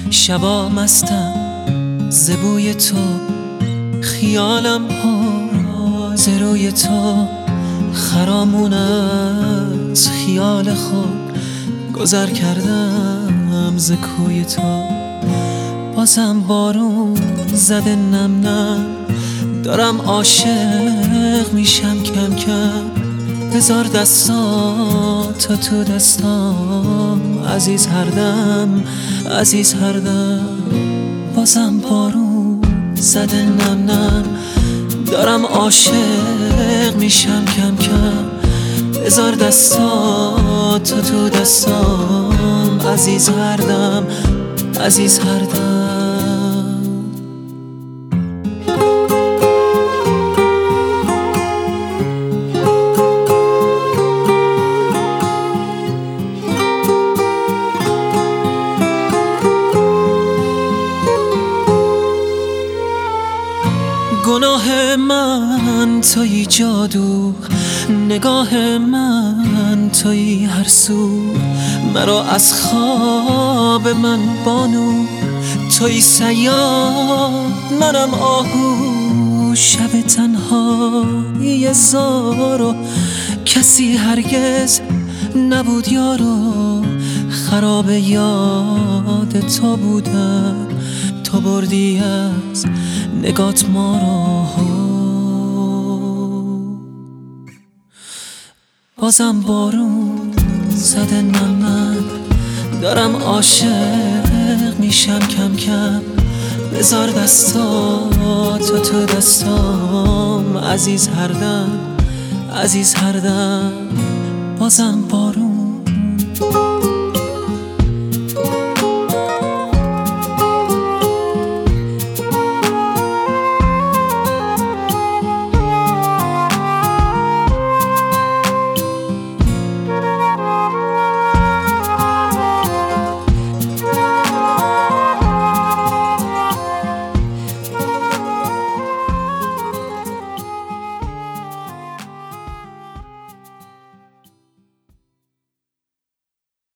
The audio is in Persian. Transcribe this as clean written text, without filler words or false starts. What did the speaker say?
شبا مستم ز بوی تو، خیالم ها ز روی تو، خرامون از خیال خود گذر کردم ز کوی تو. بازم بارون زده نم نم، دارم عاشق میشم کم کم. بذار دستاتو تو دستام عزیز هر دم، عزیز هر دم. بازم بارون زده نم نم، دارم عاشق میشم کم کم. بذار دستاتو تو دستام عزیز هر دم، عزیز هر دم. گناه من تویی جادو، نگاه من تویی هر سو. مرا از خواب من بانو، تویی صیاد منم آهو. شب تنهایی زارو، کسی هرگز نبود یارو. خراب یاد تو بودم، تو بردی از نگات ما رو. بازم بارون زده نم نم، دارم عاشق میشم کم کم. بذار دستاتو تو دستام عزیز هر دم، عزیز هر دم. بازم بارون